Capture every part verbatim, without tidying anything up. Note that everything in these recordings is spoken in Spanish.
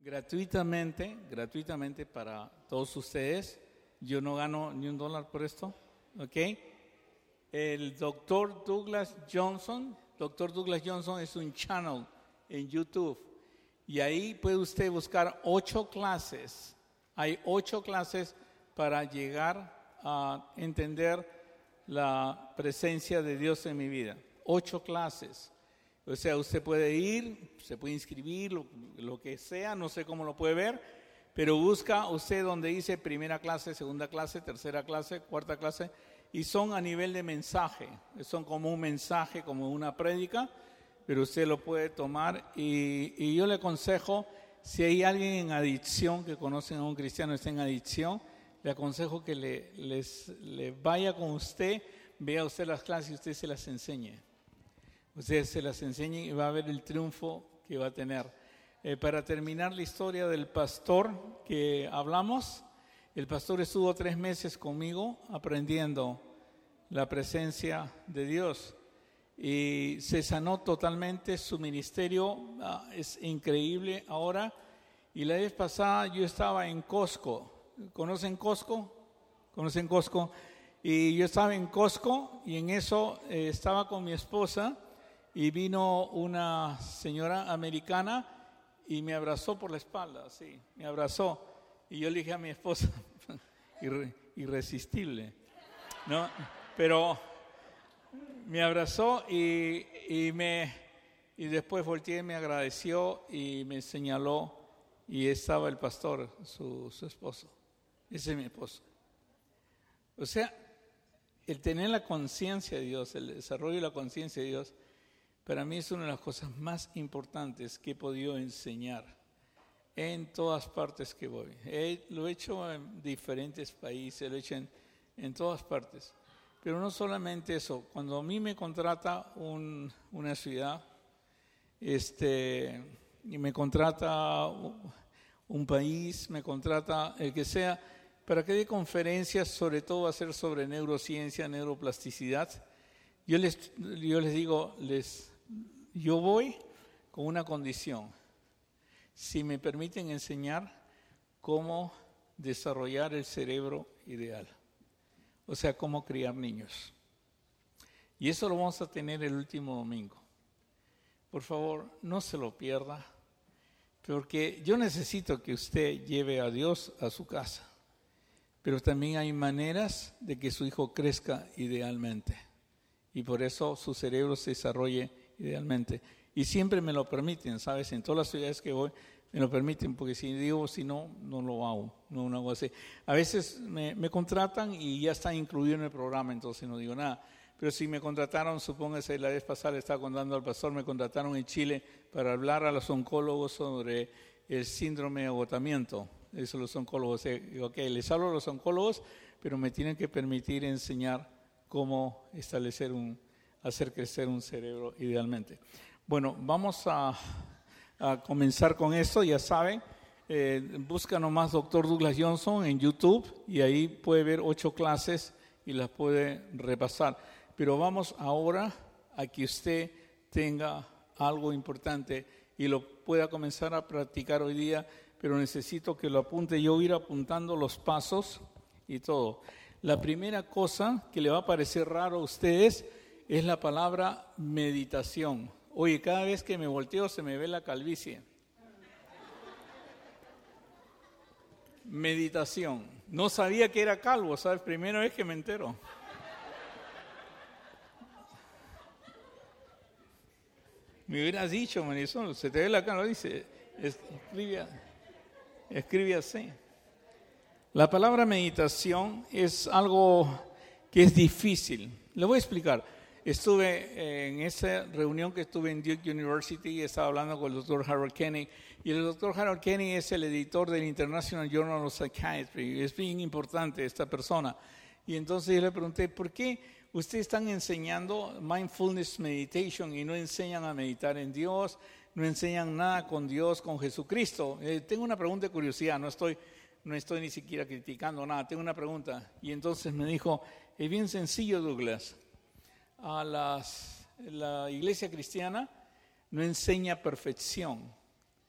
gratuitamente, gratuitamente para todos ustedes. Yo no gano ni un dólar por esto, ¿ok? El doctor Douglas Johnson, doctor Douglas Johnson es un channel en YouTube y ahí puede usted buscar ocho clases. Hay ocho clases para llegar a entender la presencia de Dios en mi vida. Ocho clases. O sea, usted puede ir, se puede inscribir, lo, lo que sea, no sé cómo lo puede ver, pero busca usted donde dice primera clase, segunda clase, tercera clase, cuarta clase, y son a nivel de mensaje, son como un mensaje, como una prédica, pero usted lo puede tomar y, y yo le aconsejo, si hay alguien en adicción, que conocen a un cristiano que está en adicción, le aconsejo que le, les, le vaya con usted, vea usted las clases y usted se las enseñe. Usted se las enseñe y va a ver el triunfo que va a tener. Eh, para terminar la historia del pastor que hablamos, el pastor estuvo tres meses conmigo aprendiendo la presencia de Dios y se sanó totalmente. Su ministerio uh, es increíble ahora. Y la vez pasada yo estaba en Costco. ¿Conocen Costco? ¿Conocen Costco? Y yo estaba en Costco y en eso eh, estaba con mi esposa. Y vino una señora americana y me abrazó por la espalda, sí, me abrazó. Y yo le dije a mi esposa, irre, irresistible, ¿no? Pero me abrazó y, y, me, y después volteé, me agradeció y me señaló y estaba el pastor, su, su esposo. Ese es mi esposo. O sea, el tener la conciencia de Dios, el desarrollo de la conciencia de Dios, para mí es una de las cosas más importantes que he podido enseñar en todas partes que voy. He, lo he hecho en diferentes países, lo he hecho en, en todas partes. Pero no solamente eso, cuando a mí me contrata un, una ciudad, este, y me contrata un país, me contrata el que sea, para que dé conferencias, sobre todo va a ser sobre neurociencia, neuroplasticidad, yo les, yo les digo, les... Yo voy con una condición, si me permiten enseñar cómo desarrollar el cerebro ideal, o sea, cómo criar niños. Y eso lo vamos a tener el último domingo. Por favor, no se lo pierda, porque yo necesito que usted lleve a Dios a su casa, pero también hay maneras de que su hijo crezca idealmente y por eso su cerebro se desarrolle idealmente. Y siempre me lo permiten, ¿sabes? En todas las ciudades que voy me lo permiten, porque si digo, si no, no lo hago, no lo hago así. A veces me, me contratan y ya está incluido en el programa, entonces no digo nada. Pero si me contrataron, supóngase, la vez pasada le estaba contando al pastor, me contrataron en Chile para hablar a los oncólogos sobre el síndrome de agotamiento. Eso los oncólogos, eh, ok, les hablo a los oncólogos, pero me tienen que permitir enseñar cómo establecer un hacer crecer un cerebro idealmente. Bueno, vamos a, a comenzar con esto, ya saben, eh, busca nomás doctor Douglas Johnson en YouTube y ahí puede ver ocho clases y las puede repasar. Pero vamos ahora a que usted tenga algo importante y lo pueda comenzar a practicar hoy día, pero necesito que lo apunte. Yo voy a ir apuntando los pasos y todo. La primera cosa que le va a parecer raro a ustedes es la palabra meditación. Oye, cada vez que me volteo se me ve la calvicie. Meditación. No sabía que era calvo, ¿sabes? Primera vez que me entero. Me hubieras dicho, Marisol, se te ve la cara, dice, escribe, escribe así. La palabra meditación es algo que es difícil. Le voy a explicar. Estuve en esa reunión que estuve en Duke University y estaba hablando con el doctor Harold Koenig. Y el doctor Harold Koenig es el editor del International Journal of Psychiatry. Es bien importante esta persona. Y entonces yo le pregunté, ¿por qué ustedes están enseñando mindfulness meditation y no enseñan a meditar en Dios? No enseñan nada con Dios, con Jesucristo. Eh, tengo una pregunta de curiosidad, no estoy, no estoy ni siquiera criticando nada. Tengo una pregunta. Y entonces me dijo, es bien sencillo, Douglas. A las, la iglesia cristiana no enseña perfección,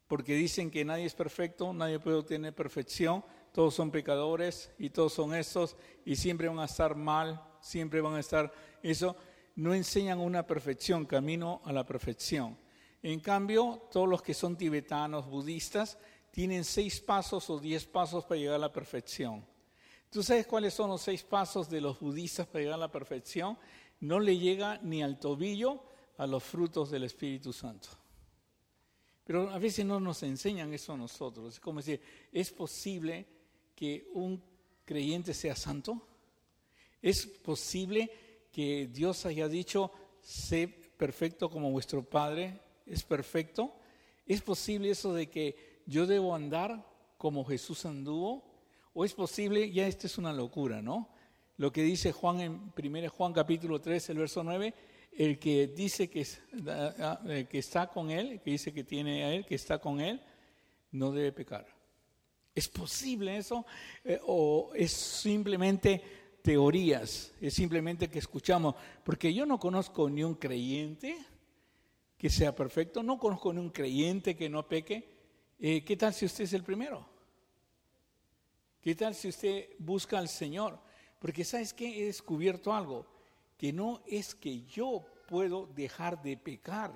porque dicen que nadie es perfecto, nadie puede obtener perfección, todos son pecadores y todos son estos y siempre van a estar mal, siempre van a estar eso. No enseñan una perfección, camino a la perfección. En cambio, todos los que son tibetanos, budistas, tienen seis pasos o diez pasos para llegar a la perfección. ¿Tú sabes cuáles son los seis pasos de los budistas para llegar a la perfección? No le llega ni al tobillo a los frutos del Espíritu Santo. Pero a veces no nos enseñan eso a nosotros. Es como decir, ¿es posible que un creyente sea santo? ¿Es posible que Dios haya dicho, sé perfecto como vuestro Padre es perfecto? ¿Es posible eso de que yo debo andar como Jesús anduvo? ¿O es posible, ya esta es una locura, ¿no? Lo que dice Juan en primero Juan capítulo tres, el verso nueve, el que dice que, que está con él, que dice que tiene a él, que está con él, no debe pecar. ¿Es posible eso? Eh, ¿O es simplemente teorías? Es simplemente que escuchamos. Porque yo no conozco ni un creyente que sea perfecto, no conozco ni un creyente que no peque. Eh, ¿Qué tal si usted es el primero? ¿Qué tal si usted busca al Señor? Porque ¿sabes qué? He descubierto algo, que no es que yo puedo dejar de pecar,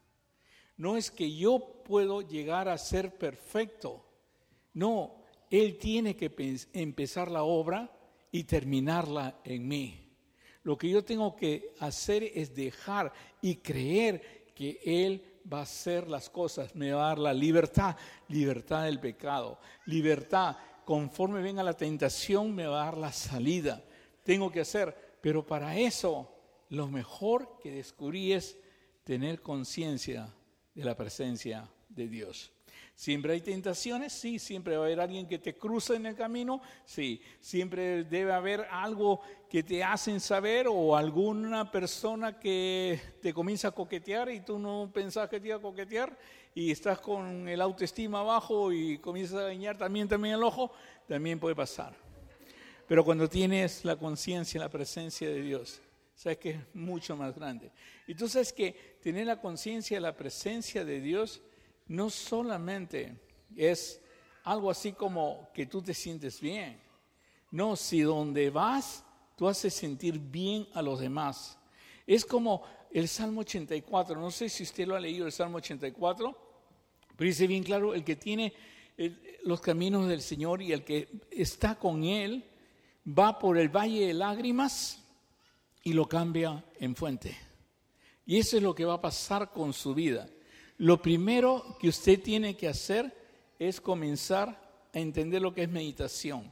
no es que yo puedo llegar a ser perfecto, no, Él tiene que empezar la obra y terminarla en mí. Lo que yo tengo que hacer es dejar y creer que Él va a hacer las cosas, me va a dar la libertad, libertad del pecado, libertad. Conforme venga la tentación, me va a dar la salida. Tengo que hacer, pero para eso, lo mejor que descubrí es tener conciencia de la presencia de Dios. ¿Siempre hay tentaciones? Sí. ¿Siempre va a haber alguien que te cruza en el camino? Sí. ¿Siempre debe haber algo que te hacen saber o alguna persona que te comienza a coquetear y tú no pensás que te iba a coquetear? Y estás con el autoestima bajo y comienzas a dañar también, también el ojo, también puede pasar. Pero cuando tienes la conciencia, la presencia de Dios, sabes que es mucho más grande. Y tú sabes que tener la conciencia, la presencia de Dios, no solamente es algo así como que tú te sientes bien. No, si donde vas, tú haces sentir bien a los demás. Es como el Salmo ochenta y cuatro, no sé si usted lo ha leído, el Salmo ochenta y cuatro, pero dice bien claro, el que tiene el, los caminos del Señor y el que está con Él, va por el valle de lágrimas y lo cambia en fuente. Y eso es lo que va a pasar con su vida. Lo primero que usted tiene que hacer es comenzar a entender lo que es meditación.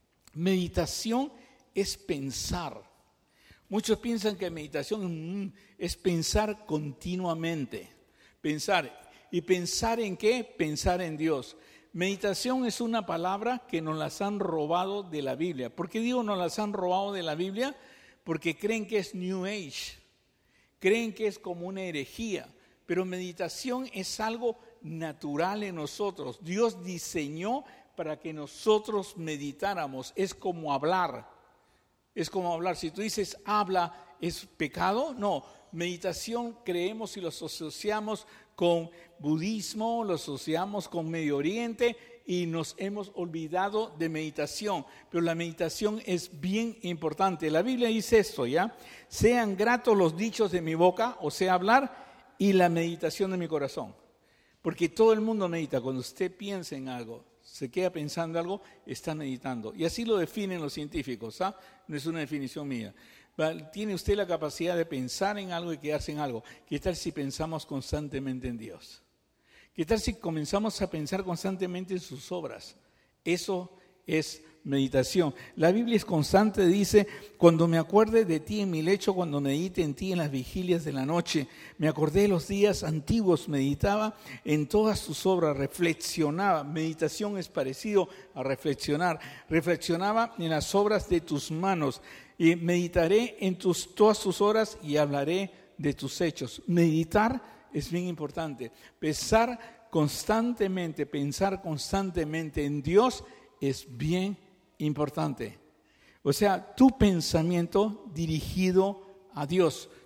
Meditación es pensar. Muchos piensan que meditación es pensar continuamente. Pensar. ¿Y pensar en qué? Pensar en Dios. Meditación es una palabra que nos las han robado de la Biblia. ¿Por qué digo nos las han robado de la Biblia? Porque creen que es New Age. Creen que es como una herejía. Pero meditación es algo natural en nosotros. Dios diseñó para que nosotros meditáramos. Es como hablar. Es como hablar. Si tú dices habla, ¿es pecado? No. Meditación creemos y lo asociamos con budismo, lo asociamos con Medio Oriente y nos hemos olvidado de meditación. Pero la meditación es bien importante. La Biblia dice esto, ¿ya? Sean gratos los dichos de mi boca, o sea, hablar, y la meditación de mi corazón. Porque todo el mundo medita. Cuando usted piensa en algo, se queda pensando algo, está meditando. Y así lo definen los científicos, ¿ah? No es una definición mía. Tiene usted la capacidad de pensar en algo y quedarse en algo. ¿Qué tal si pensamos constantemente en Dios? ¿Qué tal si comenzamos a pensar constantemente en sus obras? Eso es meditación. La Biblia es constante, dice, cuando me acuerde de ti en mi lecho, cuando medite en ti en las vigilias de la noche. Me acordé de los días antiguos, meditaba en todas tus obras, reflexionaba. Meditación es parecido a reflexionar. Reflexionaba en las obras de tus manos. Y meditaré en tus, todas tus obras y hablaré de tus hechos. Meditar es bien importante. Pensar constantemente, pensar constantemente en Dios es bien importante. O sea, tu pensamiento dirigido a Dios,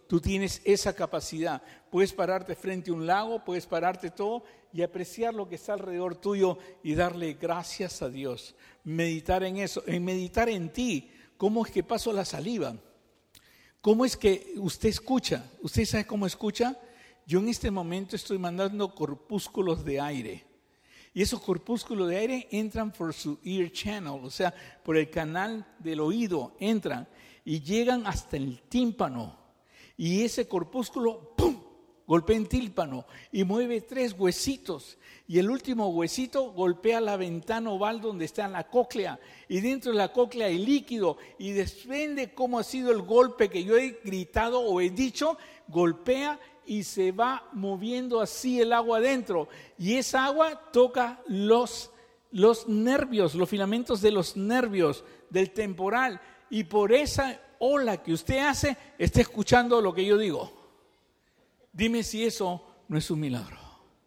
tú tienes esa capacidad. Puedes pararte frente a un lago, puedes pararte todo y apreciar lo que está alrededor tuyo y darle gracias a Dios. Meditar en eso, en meditar en ti. ¿Cómo es que paso la saliva? ¿Cómo es que usted escucha? ¿Usted sabe cómo escucha? Yo en este momento estoy mandando corpúsculos de aire. Y esos corpúsculos de aire entran por su ear channel, o sea, por el canal del oído, entran y llegan hasta el tímpano. Y ese corpúsculo, ¡pum!, golpea el tímpano y mueve tres huesitos. Y el último huesito golpea la ventana oval donde está la cóclea. Y dentro de la cóclea hay líquido. Y depende cómo ha sido el golpe que yo he gritado o he dicho, golpea y se va moviendo así el agua adentro. Y esa agua toca los, los nervios, los filamentos de los nervios del temporal. Y por esa ola que usted hace, está escuchando lo que yo digo. Dime si eso no es un milagro.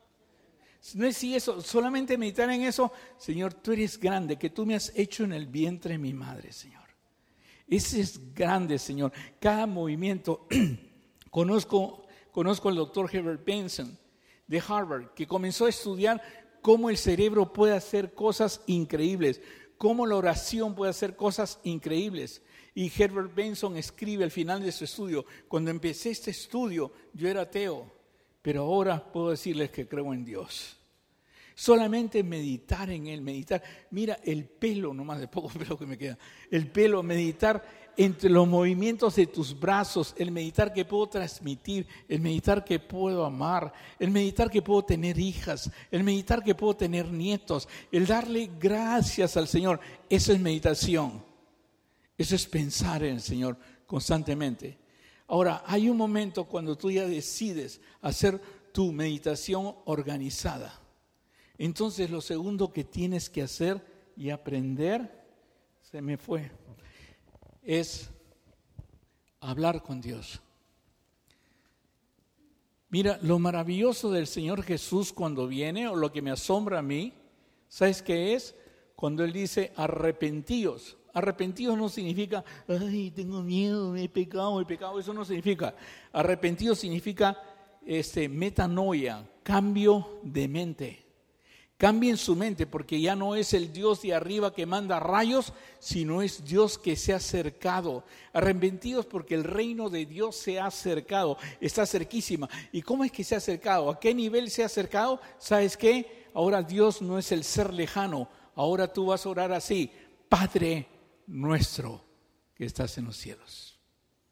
No es si eso, solamente meditar en eso. Señor, tú eres grande, que tú me has hecho en el vientre de mi madre, Señor. Ese es grande, Señor. Cada movimiento. Conozco... Conozco al doctor Herbert Benson de Harvard, que comenzó a estudiar cómo el cerebro puede hacer cosas increíbles, cómo la oración puede hacer cosas increíbles. Y Herbert Benson escribe al final de su estudio, cuando empecé este estudio yo era ateo, pero ahora puedo decirles que creo en Dios. Solamente meditar en Él, meditar. Mira el pelo, nomás de poco pelo que me queda, el pelo, meditar entre los movimientos de tus brazos, el meditar que puedo transmitir, el meditar que puedo amar, el meditar que puedo tener hijas, el meditar que puedo tener nietos, el darle gracias al Señor. Eso es meditación. Eso es pensar en el Señor constantemente. Ahora, hay un momento cuando tú ya decides hacer tu meditación organizada. Entonces, lo segundo que tienes que hacer y aprender, se me fue, es hablar con Dios. Mira, lo maravilloso del Señor Jesús cuando viene, o lo que me asombra a mí, ¿sabes qué es? Cuando Él dice arrepentíos. Arrepentidos no significa, ay, tengo miedo, he pecado, he pecado. Eso no significa. Arrepentidos significa este, metanoia, cambio de mente. Cambien su mente, porque ya no es el Dios de arriba que manda rayos, sino es Dios que se ha acercado. Arrepentidos porque el reino de Dios se ha acercado, está cerquísima. ¿Y cómo es que se ha acercado? ¿A qué nivel se ha acercado? ¿Sabes qué? Ahora Dios no es el ser lejano, ahora tú vas a orar así: Padre nuestro que estás en los cielos.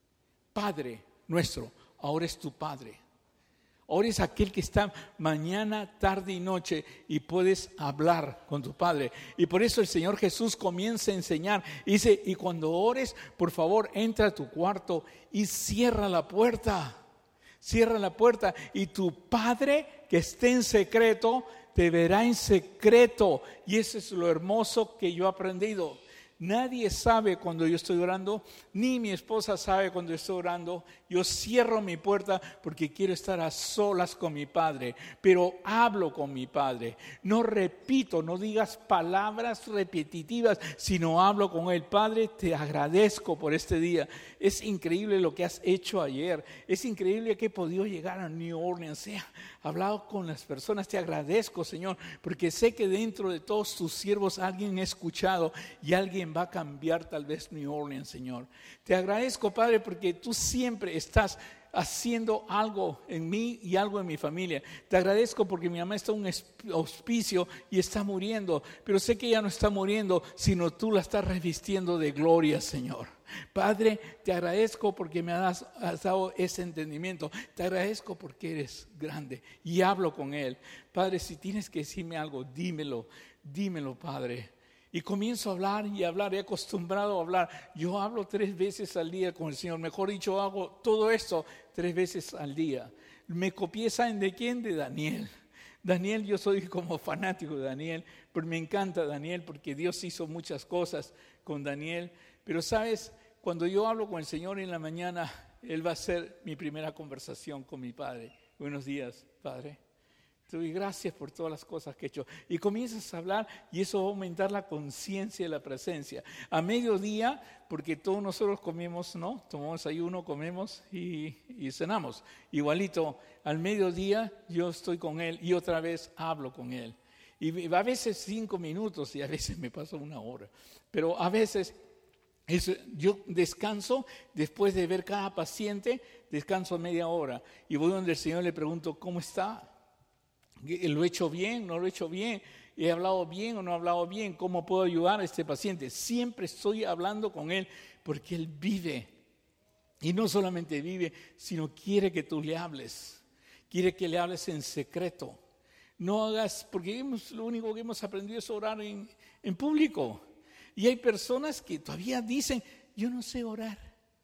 Padre nuestro, ahora es tu Padre. Ahora es aquel que está mañana, tarde y noche y puedes hablar con tu Padre. Y por eso el Señor Jesús comienza a enseñar. Y dice, y cuando ores, por favor, entra a tu cuarto y cierra la puerta. Cierra la puerta y tu Padre que esté en secreto, te verá en secreto. Y eso es lo hermoso que yo he aprendido. Nadie sabe cuando yo estoy orando, ni mi esposa sabe cuando estoy orando. Yo cierro mi puerta porque quiero estar a solas con mi Padre, pero hablo con mi Padre. No repito, no digas palabras repetitivas, sino hablo con Él. Padre, te agradezco por este día. Es increíble lo que has hecho ayer. Es increíble que he podido llegar a New Orleans. He hablado con las personas. Te agradezco, Señor, porque sé que dentro de todos tus siervos alguien ha escuchado y alguien va a cambiar tal vez New Orleans, Señor. Te agradezco, Padre, porque tú siempre estás haciendo algo en mí y algo en mi familia. Te agradezco porque mi mamá está en un hospicio y está muriendo, pero sé que ella no está muriendo, sino tú la estás revistiendo de gloria, Señor. Padre, te agradezco porque me has, has dado ese entendimiento. Te agradezco porque eres grande y hablo con Él. Padre, si tienes que decirme algo, dímelo, dímelo, Padre. Y comienzo a hablar y hablar, he acostumbrado a hablar. Yo hablo tres veces al día con el Señor. Mejor dicho, hago todo esto tres veces al día. Me copié, ¿saben de quién? De Daniel. Daniel, yo soy como fanático de Daniel, pero me encanta Daniel porque Dios hizo muchas cosas con Daniel. Pero sabes, cuando yo hablo con el Señor en la mañana, Él va a ser mi primera conversación con mi Padre. Buenos días, Padre. Te doy gracias por todas las cosas que he hecho. Y comienzas a hablar y eso va a aumentar la conciencia de la presencia. A mediodía, porque todos nosotros comemos, ¿no? Tomamos ayuno, comemos y, y cenamos. Igualito, al mediodía yo estoy con Él y otra vez hablo con Él. Y a veces cinco minutos y a veces me paso una hora. Pero a veces es, yo descanso después de ver cada paciente, descanso media hora. Y voy donde el Señor le pregunto, ¿cómo está? ¿Lo he hecho bien? ¿No lo he hecho bien? ¿He hablado bien o no he hablado bien? ¿Cómo puedo ayudar a este paciente? Siempre estoy hablando con Él porque Él vive. Y no solamente vive, sino quiere que tú le hables. Quiere que le hables en secreto. No hagas, porque hemos, lo único que hemos aprendido es orar en, en público. Y hay personas que todavía dicen, yo no sé orar.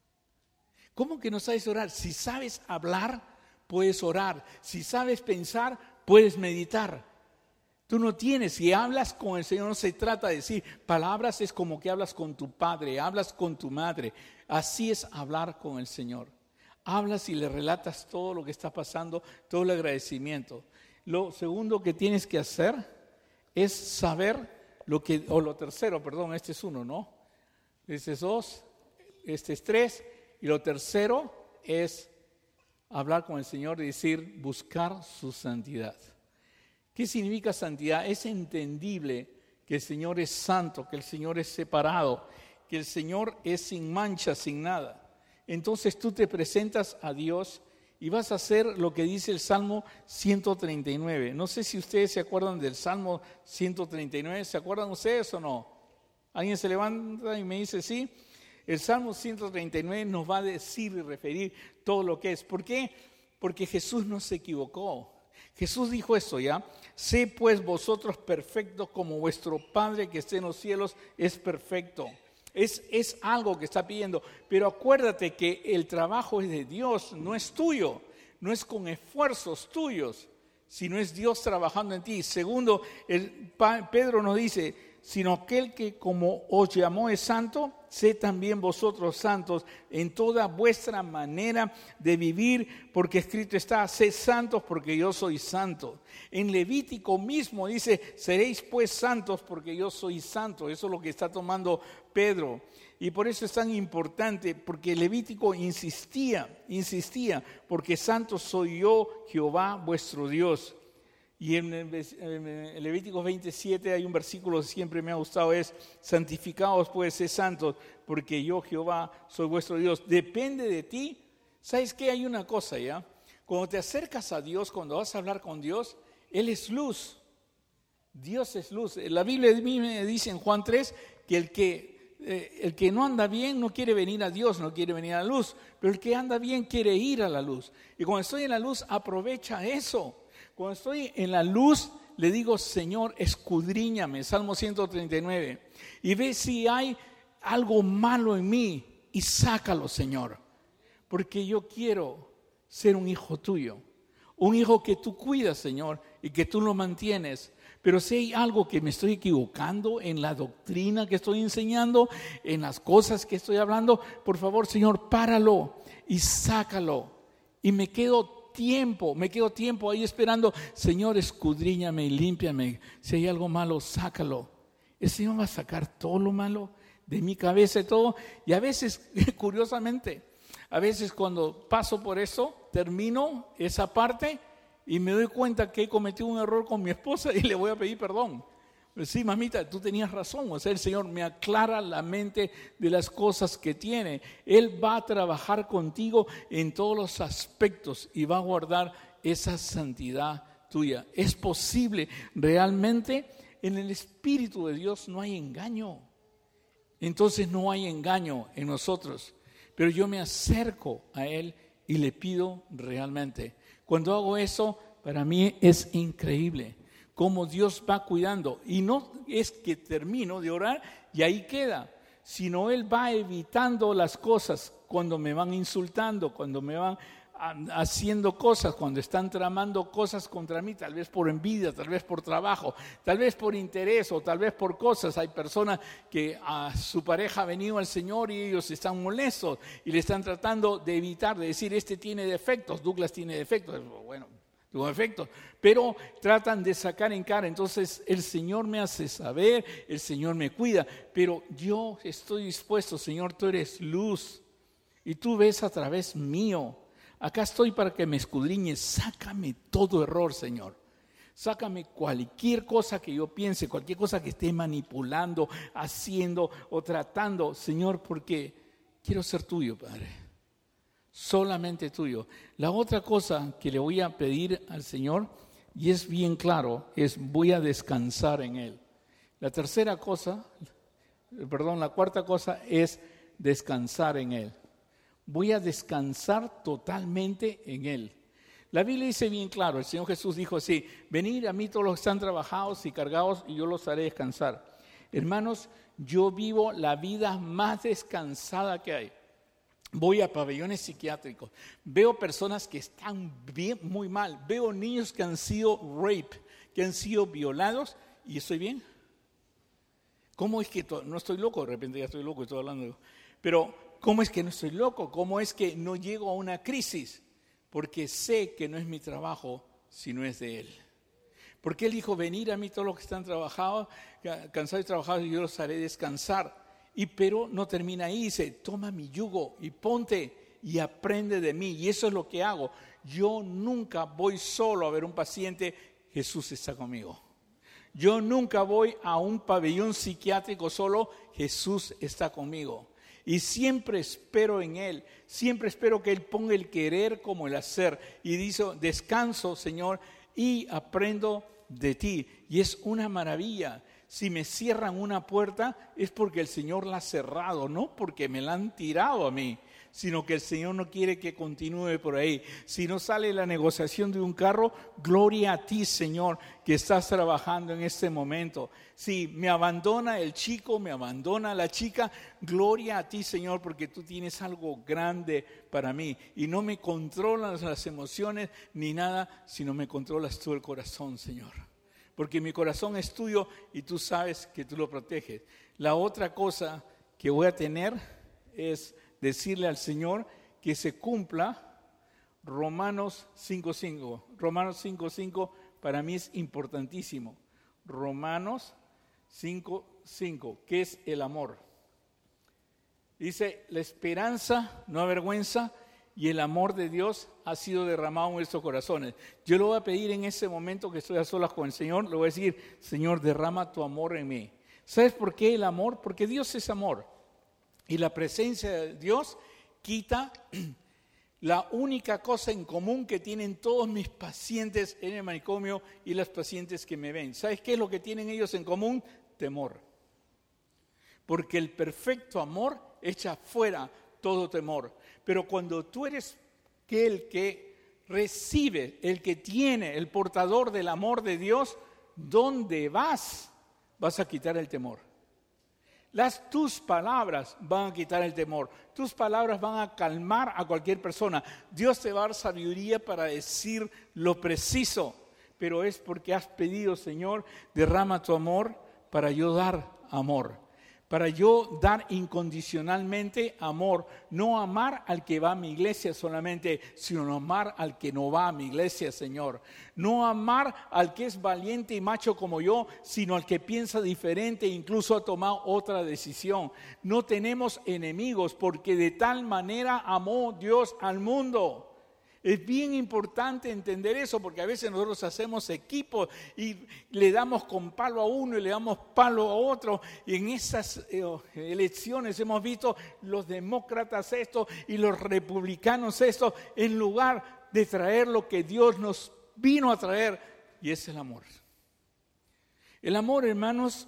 ¿Cómo que no sabes orar? Si sabes hablar, puedes orar. Si sabes pensar, puedes meditar. Tú no tienes, si hablas con el Señor, no se trata de decir palabras, es como que hablas con tu padre, hablas con tu madre. Así es hablar con el Señor. Hablas y le relatas todo lo que está pasando, todo el agradecimiento. Lo segundo que tienes que hacer es saber lo que, o lo tercero, perdón, este es uno, ¿no? Este es dos, este es tres, y lo tercero es hablar con el Señor y decir, buscar su santidad. ¿Qué significa santidad? Es entendible que el Señor es santo, que el Señor es separado, que el Señor es sin mancha, sin nada. Entonces tú te presentas a Dios y vas a hacer lo que dice el Salmo ciento treinta y nueve. No sé si ustedes se acuerdan del Salmo ciento treinta y nueve. ¿Se acuerdan ustedes o no? ¿Alguien se levanta y me dice sí? El Salmo ciento treinta y nueve nos va a decir y referir todo lo que es. ¿Por qué? Porque Jesús no se equivocó. Jesús dijo esto, ¿ya? Sé pues vosotros perfectos como vuestro Padre que está en los cielos es perfecto. Es, es algo que está pidiendo. Pero acuérdate que el trabajo es de Dios, no es tuyo. No es con esfuerzos tuyos, sino es Dios trabajando en ti. Segundo, el, Pedro nos dice, sino aquel que como os llamó es santo, sé también vosotros santos en toda vuestra manera de vivir, porque escrito está, sed santos porque yo soy santo. En Levítico mismo dice, seréis pues santos porque yo soy santo. Eso es lo que está tomando Pedro. Y por eso es tan importante, porque Levítico insistía, insistía, porque santo soy yo, Jehová vuestro Dios. Y en Levítico veintisiete hay un versículo que siempre me ha gustado, es santificados pues, sed santos, porque yo Jehová soy vuestro Dios. Depende de ti. ¿Sabes qué? Hay una cosa, ¿ya? Cuando te acercas a Dios, cuando vas a hablar con Dios, Él es luz. Dios es luz. La Biblia me dice en Juan tres que el que, eh, el que no anda bien no quiere venir a Dios, no quiere venir a la luz, pero el que anda bien quiere ir a la luz. Y cuando estoy en la luz, aprovecha eso. Cuando estoy en la luz, le digo, Señor, escudriñame, Salmo ciento treinta y nueve, y ve si hay algo malo en mí y sácalo, Señor, porque yo quiero ser un hijo tuyo, un hijo que tú cuidas, Señor, y que tú lo mantienes. Pero si hay algo que me estoy equivocando en la doctrina que estoy enseñando, en las cosas que estoy hablando, por favor, Señor, páralo y sácalo. Y me quedo tiempo, me quedo tiempo ahí esperando, Señor, escudriñame y límpiame. Si hay algo malo, sácalo. El Señor va a sacar todo lo malo de mi cabeza y todo. Y a veces, curiosamente, a veces cuando paso por eso, termino esa parte y me doy cuenta que he cometido un error con mi esposa y le voy a pedir perdón. Sí, mamita, tú tenías razón. O sea, el Señor me aclara la mente de las cosas que tiene. Él va a trabajar contigo en todos los aspectos y va a guardar esa santidad tuya. Es posible, realmente en el Espíritu de Dios no hay engaño. Entonces no hay engaño en nosotros. Pero yo me acerco a Él y le pido realmente. Cuando hago eso, para mí es increíble cómo Dios va cuidando. Y no es que termino de orar y ahí queda, sino Él va evitando las cosas cuando me van insultando, cuando me van haciendo cosas, cuando están tramando cosas contra mí, tal vez por envidia, tal vez por trabajo, tal vez por interés o tal vez por cosas. Hay personas que a su pareja ha venido al Señor y ellos están molestos y le están tratando de evitar, de decir, este tiene defectos, Douglas tiene defectos. Bueno, tuvo efecto, pero tratan de sacar en cara. Entonces el Señor me hace saber, el Señor me cuida, pero yo estoy dispuesto. Señor, tú eres luz y tú ves a través mío. Acá estoy para que me escudriñes. Sácame todo error, Señor. Sácame cualquier cosa que yo piense, cualquier cosa que esté manipulando, haciendo o tratando, Señor, porque quiero ser tuyo, Padre. Solamente tuyo. La otra cosa que le voy a pedir al Señor, y es bien claro, es voy a descansar en Él. La tercera cosa, perdón, la cuarta cosa es descansar en Él. Voy a descansar totalmente en Él. La Biblia dice bien claro, el Señor Jesús dijo así: venid a mí todos los que están trabajados y cargados y yo los haré descansar. Hermanos, yo vivo la vida más descansada que hay. Voy a pabellones psiquiátricos, veo personas que están bien, muy mal, veo niños que han sido rape, que han sido violados, y estoy bien. ¿Cómo es que to- no estoy loco? De repente ya estoy loco y estoy hablando. Pero ¿cómo es que no estoy loco? ¿Cómo es que no llego a una crisis? Porque sé que no es mi trabajo, sino es de Él. Porque Él dijo: venid a mí todos los que están trabajados, cansados y trabajados, y yo los haré descansar. Y pero no termina ahí, dice: toma mi yugo y ponte y aprende de mí. Y eso es lo que hago. Yo nunca voy solo a ver un paciente, Jesús está conmigo. Yo nunca voy a un pabellón psiquiátrico solo, Jesús está conmigo. Y siempre espero en Él, siempre espero que Él ponga el querer como el hacer. Y dice: descanso, Señor, y aprendo de ti. Y es una maravilla. Si me cierran una puerta es porque el Señor la ha cerrado, no porque me la han tirado a mí, sino que el Señor no quiere que continúe por ahí. Si no sale la negociación de un carro, gloria a ti, Señor, que estás trabajando en este momento. Si me abandona el chico, me abandona la chica, gloria a ti, Señor, porque tú tienes algo grande para mí. Y no me controlas las emociones ni nada, sino me controlas tú el corazón, Señor. Porque mi corazón es tuyo y tú sabes que tú lo proteges. La otra cosa que voy a tener es decirle al Señor que se cumpla Romanos cinco cinco. Romanos cinco cinco para mí es importantísimo. Romanos cinco cinco, que es el amor. Dice: la esperanza no avergüenza, y el amor de Dios ha sido derramado en nuestros corazones. Yo le voy a pedir en ese momento que estoy a solas con el Señor, le voy a decir: Señor, derrama tu amor en mí. ¿Sabes por qué el amor? Porque Dios es amor. Y la presencia de Dios quita la única cosa en común que tienen todos mis pacientes en el manicomio y las pacientes que me ven. ¿Sabes qué es lo que tienen ellos en común? Temor. Porque el perfecto amor echa fuera todo temor. Pero cuando tú eres el que recibe, el que tiene, el portador del amor de Dios, ¿dónde vas? Vas a quitar el temor. Las, tus palabras van a quitar el temor. Tus palabras van a calmar a cualquier persona. Dios te va a dar sabiduría para decir lo preciso. Pero es porque has pedido: Señor, derrama tu amor para yo dar amor. Para yo dar incondicionalmente amor. No amar al que va a mi iglesia solamente, sino amar al que no va a mi iglesia, Señor. No amar al que es valiente y macho como yo, sino al que piensa diferente e incluso ha tomado otra decisión. No tenemos enemigos, porque de tal manera amó Dios al mundo. Es bien importante entender eso, porque a veces nosotros hacemos equipos y le damos con palo a uno y le damos palo a otro. Y en esas eh, elecciones hemos visto los demócratas esto y los republicanos esto, en lugar de traer lo que Dios nos vino a traer, y es el amor. El amor, hermanos,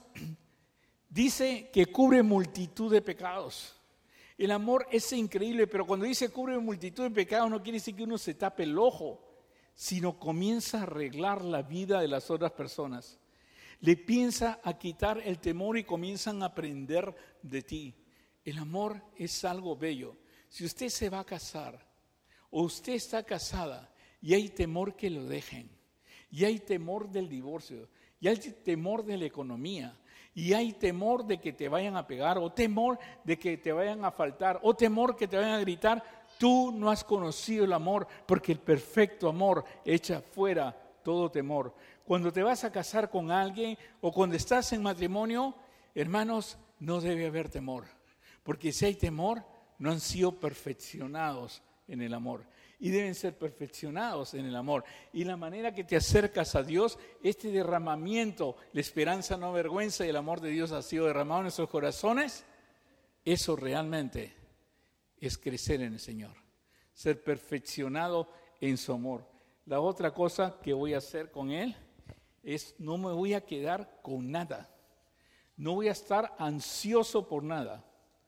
dice que cubre multitud de pecados. El amor es increíble, pero cuando dice cubre multitud de pecados no quiere decir que uno se tape el ojo, sino comienza a arreglar la vida de las otras personas. Le piensa a quitar el temor y comienzan a aprender de ti. El amor es algo bello. Si usted se va a casar o usted está casada y hay temor que lo dejen, y hay temor del divorcio, y hay temor de la economía, y hay temor de que te vayan a pegar, o temor de que te vayan a faltar, o temor que te vayan a gritar, Tú no has conocido el amor, porque el perfecto amor echa fuera todo temor. Cuando te vas a casar con alguien o cuando estás en matrimonio, hermanos, no debe haber temor. Porque si hay temor, no han sido perfeccionados en el amor. Y deben ser perfeccionados en el amor. Y la manera que te acercas a Dios, este derramamiento, la esperanza no avergüenza y el amor de Dios ha sido derramado en nuestros corazones, eso realmente es crecer en el Señor. Ser perfeccionado en su amor. La otra cosa que voy a hacer con Él es no me voy a quedar con nada. No voy a estar ansioso por nada.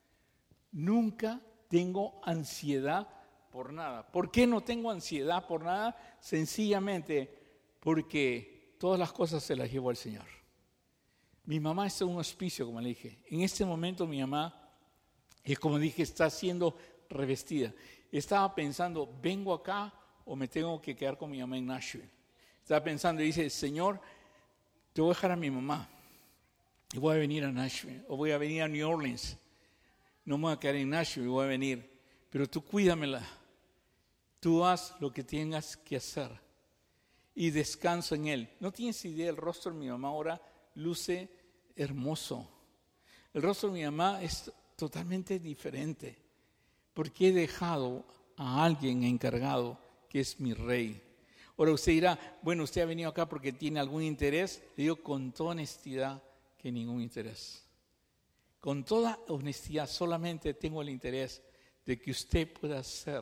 Nunca tengo ansiedad por nada. ¿Por qué no tengo ansiedad por nada? Sencillamente porque todas las cosas se las llevó el Señor. Mi mamá está en un hospicio, como le dije. En este momento mi mamá, es como dije, está siendo revestida. Estaba pensando, ¿vengo acá o me tengo que quedar con mi mamá en Nashville? Estaba pensando y dice, Señor, te voy a dejar a mi mamá y voy a venir a Nashville o voy a venir a New Orleans. No me voy a quedar en Nashville, voy a venir, pero tú cuídamela. Tú haz lo que tengas que hacer y descanso en Él. No tienes idea, el rostro de mi mamá ahora luce hermoso. El rostro de mi mamá es totalmente diferente porque he dejado a alguien encargado que es mi rey. Ahora usted dirá, bueno, usted ha venido acá porque tiene algún interés. Le digo con toda honestidad que ningún interés. Con toda honestidad solamente tengo el interés de que usted pueda ser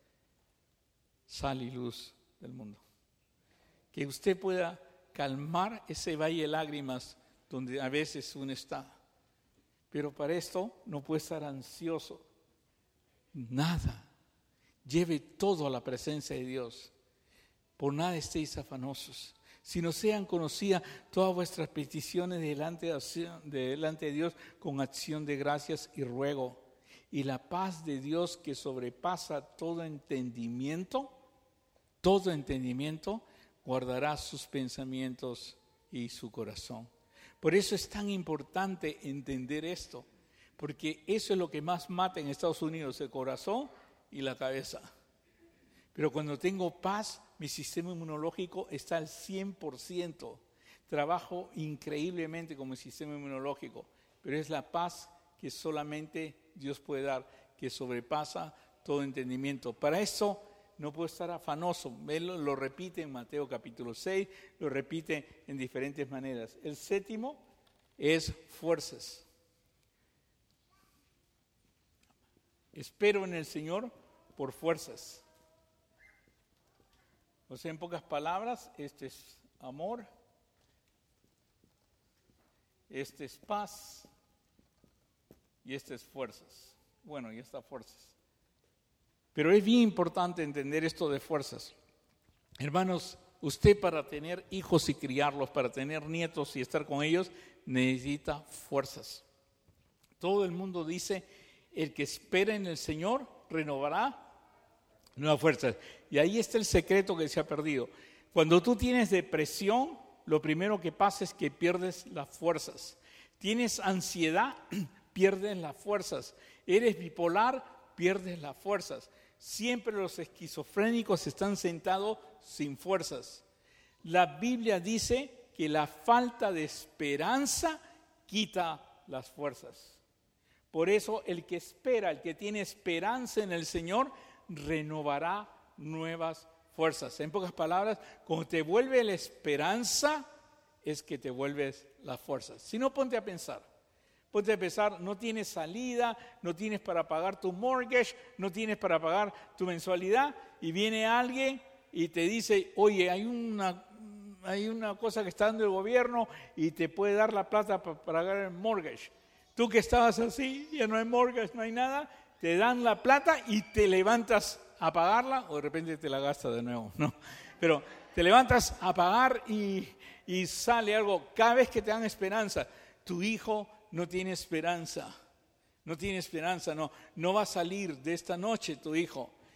sal y luz del mundo. Que usted pueda calmar ese valle de lágrimas donde a veces uno está. Pero para esto no puede estar ansioso. Nada. Lleve todo a la presencia de Dios. Por nada estéis afanosos. Si no sean conocidas todas vuestras peticiones delante de, delante de Dios con acción de gracias y ruego. Y la paz de Dios que sobrepasa todo entendimiento, todo entendimiento, guardará sus pensamientos y su corazón. Por eso es tan importante entender esto, porque eso es lo que más mata en Estados Unidos, el corazón y la cabeza. Pero cuando tengo paz, mi sistema inmunológico está al cien por ciento. Trabajo increíblemente con mi sistema inmunológico, pero es la paz que solamente Dios puede dar, que sobrepasa todo entendimiento. Para eso no puedo estar afanoso. Él lo, lo repite en Mateo capítulo seis, lo repite en diferentes maneras. El séptimo es fuerzas. Espero en el Señor por fuerzas. O sea, en pocas palabras, este es amor, este es paz y este es fuerzas. Bueno, y estas fuerzas. Pero es bien importante entender esto de fuerzas. Hermanos, usted para tener hijos y criarlos, para tener nietos y estar con ellos, necesita fuerzas. Todo el mundo dice, el que espera en el Señor renovará nuevas fuerzas. Y ahí está el secreto que se ha perdido. Cuando tú tienes depresión, lo primero que pasa es que pierdes las fuerzas. Tienes ansiedad, pierdes las fuerzas. Eres bipolar, pierdes las fuerzas. Siempre los esquizofrénicos están sentados sin fuerzas. La Biblia dice que la falta de esperanza quita las fuerzas. Por eso el que espera, el que tiene esperanza en el Señor, renovará nuevas fuerzas. En pocas palabras, cuando te vuelve la esperanza, es que te vuelves las fuerzas. Si no, ponte a pensar. Ponte a pensar, no tienes salida, no tienes para pagar tu mortgage, no tienes para pagar tu mensualidad, y viene alguien y te dice, oye, hay una, hay una cosa que está dando el gobierno y te puede dar la plata para pagar el mortgage. Tú que estabas así, ya no hay mortgage, no hay nada, te dan la plata y te levantas a pagarla, o de repente te la gastas de nuevo, ¿no? Pero te levantas a pagar y, y sale algo. Cada vez que te dan esperanza, tu hijo no tiene esperanza, no tiene esperanza, no, no va a salir de esta noche tu hijo.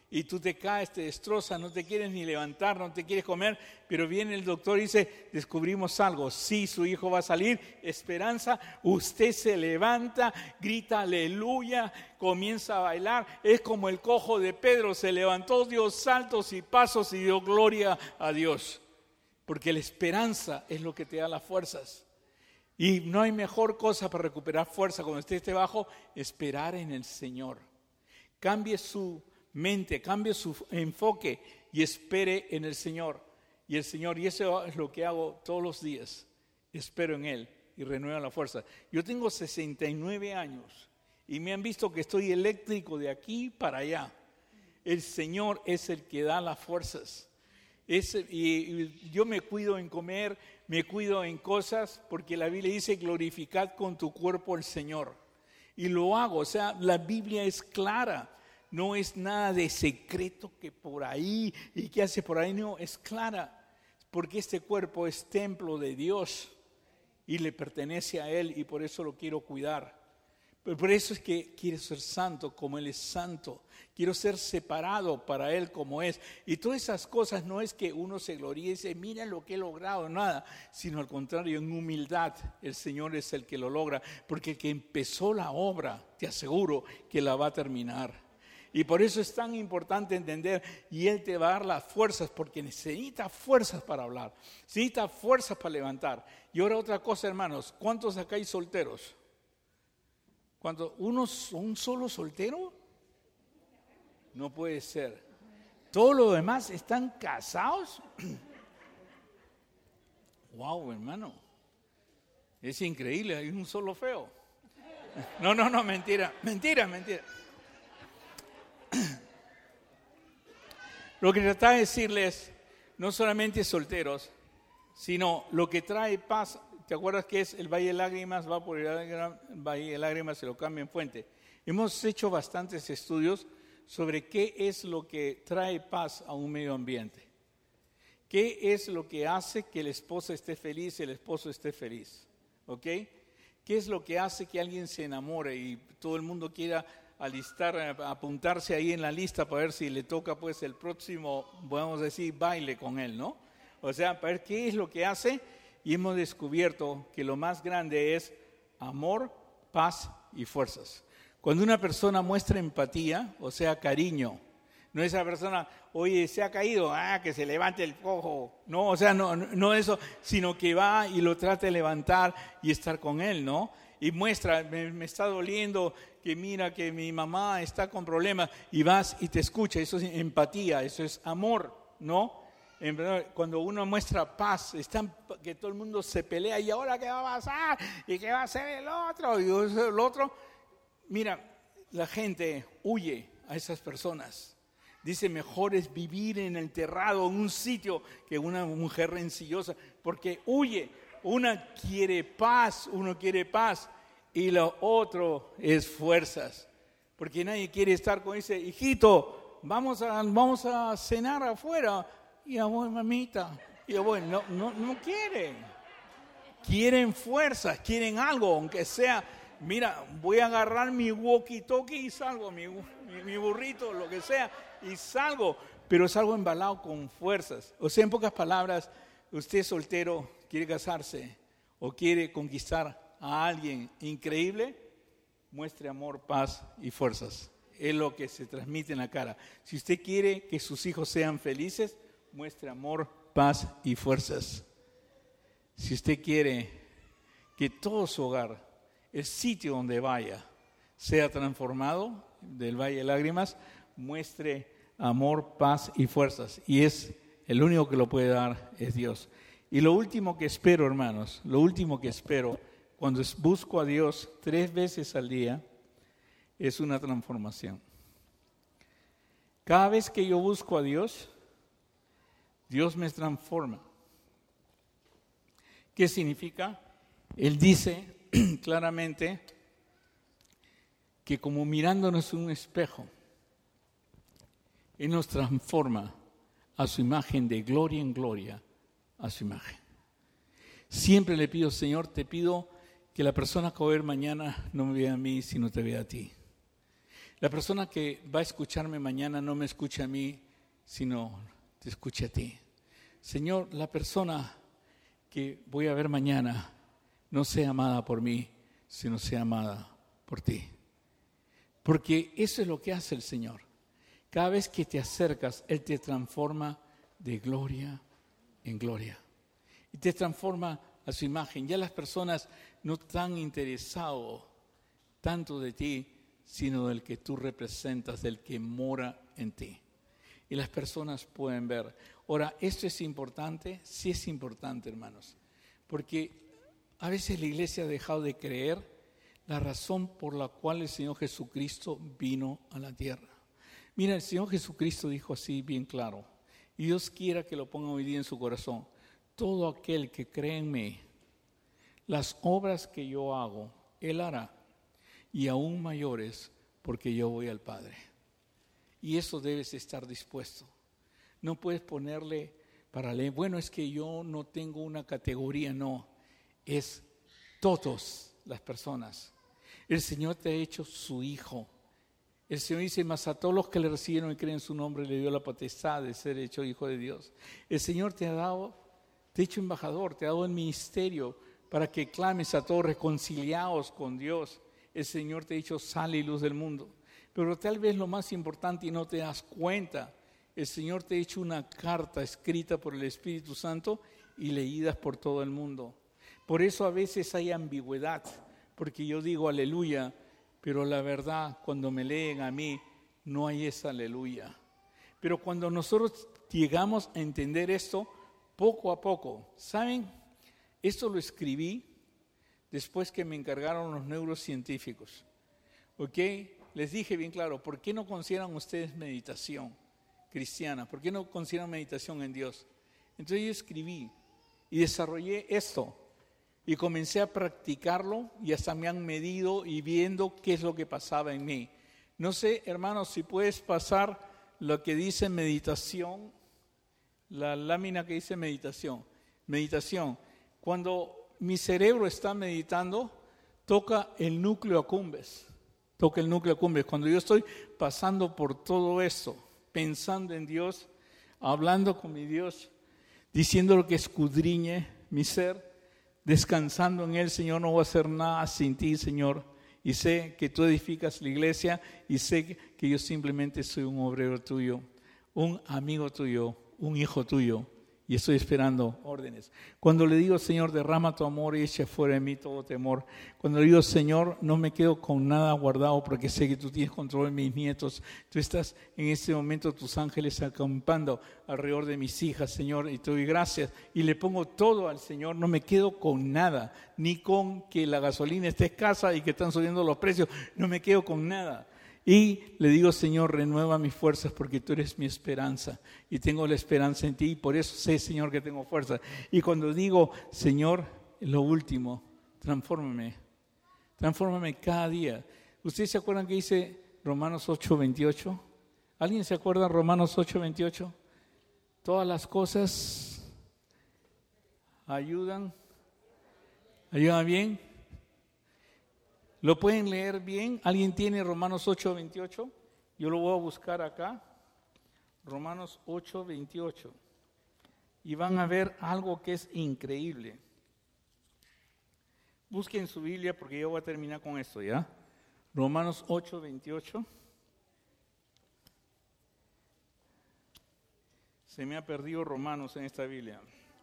y tú te caes, te destrozas, no te quieres ni levantar, no te quieres comer, pero viene el doctor y dice, descubrimos algo, sí, su hijo va a salir, esperanza, usted se levanta, grita aleluya, comienza a bailar, es como el cojo de Pedro, se levantó, dio saltos y pasos y dio gloria a Dios, porque la esperanza es lo que te da las fuerzas. Y no hay mejor cosa para recuperar fuerza cuando usted esté bajo, esperar en el Señor. Cambie su mente, cambie su enfoque y espere en el Señor. Y el Señor, y eso es lo que hago todos los días, espero en Él y renueva la fuerza. Yo tengo sesenta y nueve años y me han visto que estoy eléctrico de aquí para allá. El Señor es el que da las fuerzas. Es, y, y yo me cuido en comer, me cuido en cosas, porque la Biblia dice glorificad con tu cuerpo al Señor. Y lo hago, o sea, la Biblia es clara. No es nada de secreto que por ahí y que hace por ahí, no, es clara, porque este cuerpo es templo de Dios y le pertenece a Él y por eso lo quiero cuidar. Pero por eso es que quiero ser santo como Él es santo, quiero ser separado para Él como es. Y todas esas cosas no es que uno se gloríe y dice, mira lo que he logrado, nada, sino al contrario, en humildad el Señor es el que lo logra, porque el que empezó la obra, te aseguro que la va a terminar. Y por eso es tan importante entender, y Él te va a dar las fuerzas, porque necesita fuerzas para hablar, necesita fuerzas para levantar. Y ahora otra cosa, hermanos, ¿cuántos acá hay solteros? ¿Cuántos? ¿Unos, un solo soltero? No puede ser. ¿Todos los demás están casados? Wow, hermano, es increíble, hay un solo feo. No, no, no, mentira, mentira, mentira. Lo que trataba de decirles, no solamente solteros, sino lo que trae paz. ¿Te acuerdas que es el Valle de Lágrimas? Va por el Valle de Lágrimas, se lo cambia en fuente. Hemos hecho bastantes estudios sobre qué es lo que trae paz a un medio ambiente. ¿Qué es lo que hace que la esposa esté feliz y el esposo esté feliz? ¿Ok? ¿Qué es lo que hace que alguien se enamore y todo el mundo quiera alistar, apuntarse ahí en la lista para ver si le toca pues el próximo, podemos decir, baile con él, ¿no? O sea, para ver qué es lo que hace, y hemos descubierto que lo más grande es amor, paz y fuerzas. Cuando una persona muestra empatía, o sea, cariño, no esa persona, oye, se ha caído, ah, que se levante el cojo, no, o sea, no, no eso, sino que va y lo trata de levantar y estar con él, ¿no? Y muestra, me, me está doliendo, que mira que mi mamá está con problemas, y vas y te escucha, eso es empatía, eso es amor, ¿no? Cuando uno muestra paz, están, que todo el mundo se pelea, y ahora qué va a pasar, y qué va a hacer el otro, y el otro, mira, la gente huye a esas personas. Dice, mejor es vivir en el terrado, en un sitio, que una mujer rencillosa, porque huye. Una quiere paz, uno quiere paz, y lo otro es fuerzas. Porque nadie quiere estar con ese, hijito, vamos a, vamos a cenar afuera. Y ya voy, mamita. Y ya voy, no, no, no quieren. Quieren fuerzas, quieren algo, aunque sea, mira, voy a agarrar mi walkie-talkie y salgo, mi, mi, mi burrito, lo que sea, y salgo. Pero salgo embalado con fuerzas. O sea, en pocas palabras, usted es soltero, quiere casarse o quiere conquistar a alguien increíble, muestre amor, paz y fuerzas. Es lo que se transmite en la cara. Si usted quiere que sus hijos sean felices, muestre amor, paz y fuerzas. Si usted quiere que todo su hogar, el sitio donde vaya, sea transformado del Valle de Lágrimas, muestre amor, paz y fuerzas. Y es el único que lo puede dar es Dios. Y lo último que espero, hermanos, lo último que espero cuando busco a Dios tres veces al día es una transformación. Cada vez que yo busco a Dios, Dios me transforma. ¿Qué significa? Él dice claramente que como mirándonos en un espejo, Él nos transforma a su imagen de gloria en gloria, a su imagen. Siempre le pido, Señor, te pido que la persona que va a ver mañana no me vea a mí, sino te vea a ti. La persona que va a escucharme mañana no me escucha a mí, sino te escucha a ti. Señor, la persona que voy a ver mañana no sea amada por mí, sino sea amada por ti. Porque eso es lo que hace el Señor. Cada vez que te acercas, Él te transforma de gloria en gloria. Y te transforma a su imagen. Ya las personas no están interesadas tanto de ti, sino del que tú representas, del que mora en ti. Y las personas pueden ver. Ahora, ¿esto es importante? Sí es importante, hermanos. Porque a veces la iglesia ha dejado de creer la razón por la cual el Señor Jesucristo vino a la tierra. Mira, el Señor Jesucristo dijo así bien claro. Y Dios quiera que lo ponga hoy día en su corazón. Todo aquel que cree en mí, las obras que yo hago, Él hará. Y aún mayores, porque yo voy al Padre. Y eso debes estar dispuesto. No puedes ponerle para leer, bueno, es que yo no tengo una categoría, no. Es todas las personas. El Señor te ha hecho su hijo. El Señor dice, mas a todos los que le recibieron y creen en su nombre, le dio la potestad de ser hecho hijo de Dios. El Señor te ha dado, te ha hecho embajador, te ha dado el ministerio para que clames a todos reconciliados con Dios. El Señor te ha dicho sal y luz del mundo. Pero tal vez lo más importante y no te das cuenta, el Señor te ha hecho una carta escrita por el Espíritu Santo y leídas por todo el mundo. Por eso a veces hay ambigüedad, porque yo digo aleluya, pero la verdad cuando me leen a mí no hay esa aleluya. Pero cuando nosotros llegamos a entender esto, poco a poco, ¿saben? Esto lo escribí después que me encargaron los neurocientíficos, ¿ok? Les dije bien claro, ¿por qué no consideran ustedes meditación cristiana? ¿Por qué no consideran meditación en Dios? Entonces yo escribí y desarrollé esto y comencé a practicarlo y hasta me han medido y viendo qué es lo que pasaba en mí. No sé, hermanos, si puedes pasar lo que dice meditación, la lámina que dice meditación. Meditación. Cuando mi cerebro está meditando, toca el núcleo accumbens. Toca el núcleo accumbens. Cuando yo estoy pasando por todo esto, pensando en Dios, hablando con mi Dios, diciendo lo que escudriñe mi ser, descansando en Él, Señor, no voy a hacer nada sin ti, Señor. Y sé que tú edificas la iglesia y sé que yo simplemente soy un obrero tuyo, un amigo tuyo, un hijo tuyo. Y estoy esperando órdenes. Cuando le digo, Señor, derrama tu amor y echa fuera de mí todo temor. Cuando le digo, Señor, no me quedo con nada guardado porque sé que tú tienes control de mis nietos. Tú estás en este momento, tus ángeles acampando alrededor de mis hijas, Señor, y te doy gracias. Y le pongo todo al Señor, no me quedo con nada. Ni con que la gasolina esté escasa y que están subiendo los precios. No me quedo con nada. Y le digo, Señor, renueva mis fuerzas porque tú eres mi esperanza y tengo la esperanza en ti y por eso sé, Señor, que tengo fuerza. Y cuando digo, Señor, lo último, transfórmame, transfórmame cada día. ¿Ustedes se acuerdan que dice Romanos ocho veintiocho? ¿Alguien se acuerda de Romanos ocho veintiocho? Todas las cosas ayudan, ayudan bien. ¿Lo pueden leer bien? ¿Alguien tiene Romanos ocho veintiocho? Yo lo voy a buscar acá. Romanos ocho veintiocho. Y van a ver algo que es increíble. Busquen su Biblia porque yo voy a terminar con esto, ¿ya? Romanos ocho veintiocho. Se me ha perdido Romanos en esta Biblia.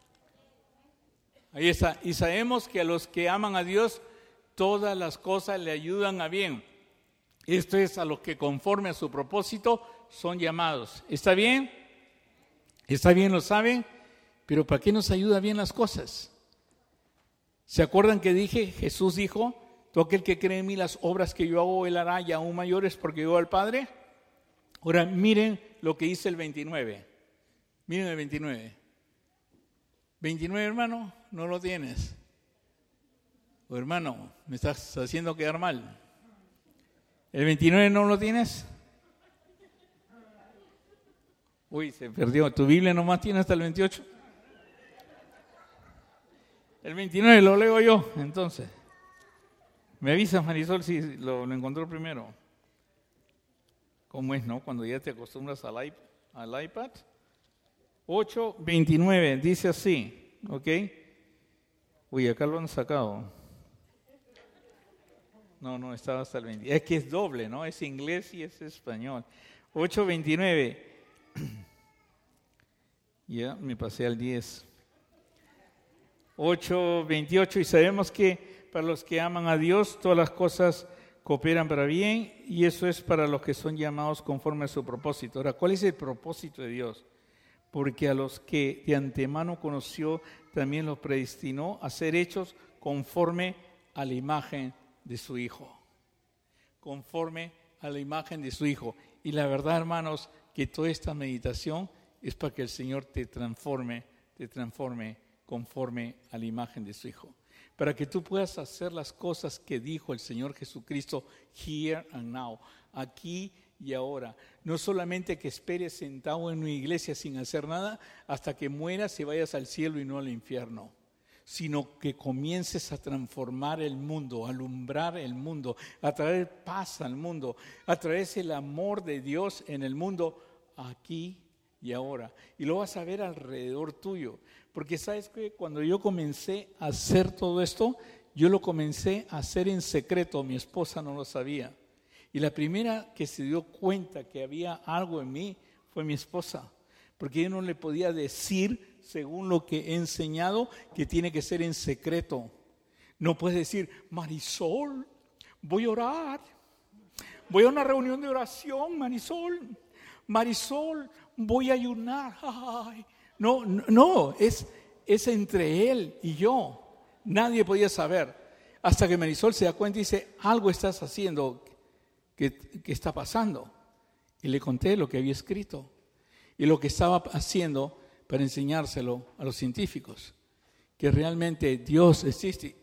Ahí está. Y sabemos que a los que aman a Dios, todas las cosas le ayudan a bien. Esto es a los que conforme a su propósito son llamados. ¿Está bien? ¿Está bien? ¿Lo saben? Pero ¿para qué nos ayuda bien las cosas? ¿Se acuerdan que dije, Jesús dijo, todo aquel que cree en mí las obras que yo hago, él hará y aún mayores porque yo voy al Padre? Ahora miren lo que dice el veintinueve. Miren el veintinueve. veintinueve, hermano, no lo tienes. Oh, hermano, me estás haciendo quedar mal. ¿El veintinueve no lo tienes? Uy, se perdió. ¿Tu Biblia nomás tiene hasta el veintiocho? El veintinueve lo leo yo, entonces. Me avisa Marisol si lo, lo encontró primero. ¿Cómo es, no? Cuando ya te acostumbras al, iP- al iPad. ocho veintinueve, dice así, ¿ok? Uy, acá lo han sacado. No, no, estaba hasta el veinte. Es que es doble, ¿no? Es inglés y es español. ocho veintinueve. Ya, me pasé al diez. ocho veintiocho, y sabemos que para los que aman a Dios, todas las cosas cooperan para bien, y eso es para los que son llamados conforme a su propósito. Ahora, ¿cuál es el propósito de Dios? Porque a los que de antemano conoció, también los predestinó a ser hechos conforme a la imagen de su Hijo. Conforme a la imagen de su Hijo. Y la verdad, hermanos, que toda esta meditación es para que el Señor te transforme, te transforme conforme a la imagen de su Hijo. Para que tú puedas hacer las cosas que dijo el Señor Jesucristo, here and now, aquí y ahora. No solamente que esperes sentado en una iglesia sin hacer nada hasta que mueras y vayas al cielo y no al infierno, sino que comiences a transformar el mundo, a alumbrar el mundo, a traer paz al mundo, a traer el amor de Dios en el mundo aquí y ahora. Y lo vas a ver alrededor tuyo. Porque sabes que cuando yo comencé a hacer todo esto, yo lo comencé a hacer en secreto, mi esposa no lo sabía. Y la primera que se dio cuenta que había algo en mí fue mi esposa. Porque yo no le podía decir, según lo que he enseñado, que tiene que ser en secreto. No puedes decir, Marisol, voy a orar. Voy a una reunión de oración, Marisol. Marisol, voy a ayunar. Ay. No, no, no es, es entre él y yo. Nadie podía saber. Hasta que Marisol se da cuenta y dice, algo estás haciendo que, que está pasando. Y le conté lo que había escrito y lo que estaba haciendo para enseñárselo a los científicos. Que realmente Dios existe.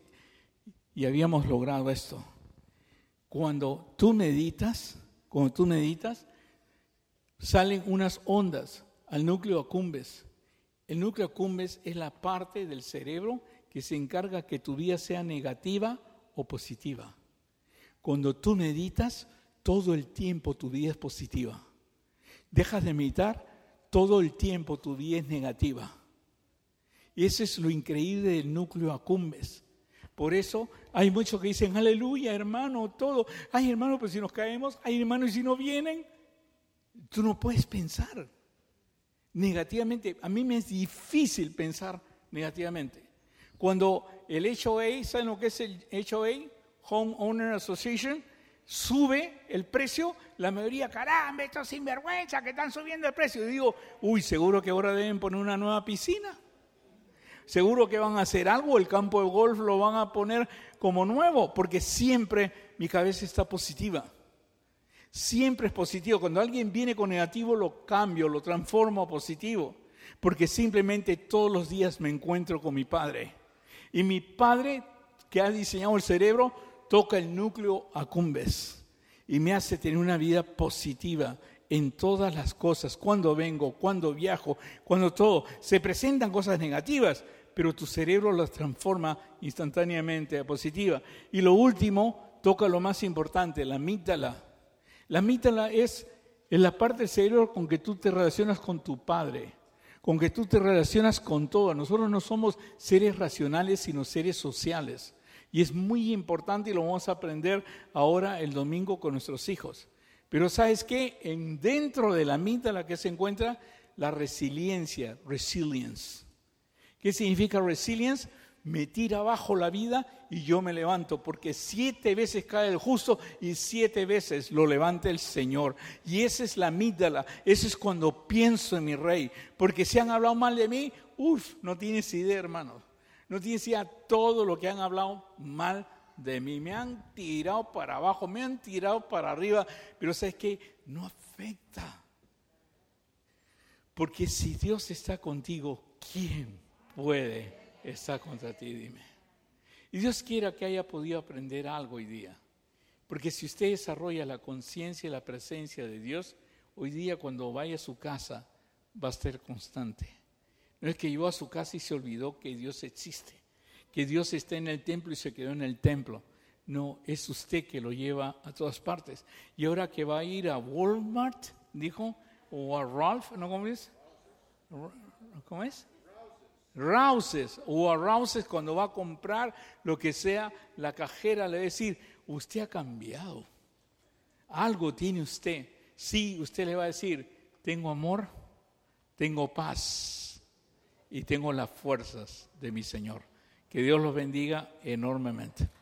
Y habíamos logrado esto. Cuando tú meditas, cuando tú meditas, salen unas ondas al núcleo accumbens. El núcleo accumbens es la parte del cerebro que se encarga que tu vida sea negativa o positiva. Cuando tú meditas, todo el tiempo tu vida es positiva. Dejas de meditar, todo el tiempo tu vida es negativa. Y eso es lo increíble del núcleo accumbens. Por eso hay muchos que dicen, aleluya, hermano, todo. Ay, hermano, pero si nos caemos, ay, hermano, y si no vienen, tú no puedes pensar negativamente. A mí me es difícil pensar negativamente. Cuando el H O A, ¿saben lo que es el H O A? Home Owner Association, sube el precio, la mayoría, caramba, estos sinvergüenza que están subiendo el precio. Y digo, uy, seguro que ahora deben poner una nueva piscina. Seguro que van a hacer algo, el campo de golf lo van a poner como nuevo, porque siempre mi cabeza está positiva. Siempre es positivo. Cuando alguien viene con negativo, lo cambio, lo transformo a positivo. Porque simplemente todos los días me encuentro con mi Padre. Y mi Padre, que ha diseñado el cerebro, toca el núcleo accumbens. Y me hace tener una vida positiva en todas las cosas. Cuando vengo, cuando viajo, cuando todo. Se presentan cosas negativas, pero tu cerebro las transforma instantáneamente a positiva. Y lo último, toca lo más importante, la amígdala. La amígdala es, es la parte del cerebro con que tú te relacionas con tu Padre, con que tú te relacionas con todo. Nosotros no somos seres racionales, sino seres sociales. Y es muy importante y lo vamos a aprender ahora el domingo con nuestros hijos. Pero ¿sabes qué? En, dentro de la amígdala que se encuentra la resiliencia, resilience. ¿Qué significa resilience? Me tira abajo la vida y yo me levanto, porque siete veces cae el justo y siete veces lo levanta el Señor. Y esa es la amígdala, eso es cuando pienso en mi Rey. Porque si han hablado mal de mí, uff, no tienes idea, hermanos. No tienes idea todo lo que han hablado mal de mí. Me han tirado para abajo, me han tirado para arriba, pero ¿sabes qué? No afecta. Porque si Dios está contigo, ¿quién puede estar contra ti? Dime. Y Dios quiera que haya podido aprender algo hoy día. Porque si usted desarrolla la conciencia y la presencia de Dios, hoy día cuando vaya a su casa va a estar constante. No es que llegó a su casa y se olvidó que Dios existe, que Dios está en el templo y se quedó en el templo. No, es usted que lo lleva a todas partes. Y ahora que va a ir a Walmart, dijo, o a Ralph, ¿no? ¿Cómo es? ¿Cómo es? Rouses, o a Rouses, cuando va a comprar lo que sea, la cajera le va a decir, usted ha cambiado, algo tiene usted. Sí, usted le va a decir, tengo amor, tengo paz y tengo las fuerzas de mi Señor. Que Dios los bendiga enormemente.